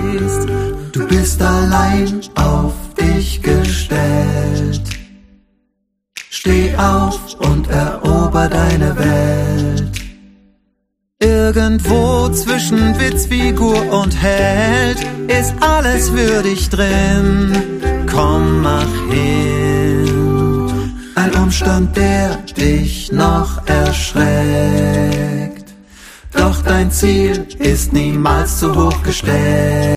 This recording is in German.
stehst. Du bist allein auf dich gestellt. Steh auf und erober deine Welt. Irgendwo zwischen Witzfigur und Held ist alles würdig drin. Komm, mach hin. Ein Umstand, der dich noch erschreckt. Doch dein Ziel ist niemals zu hoch gesteckt.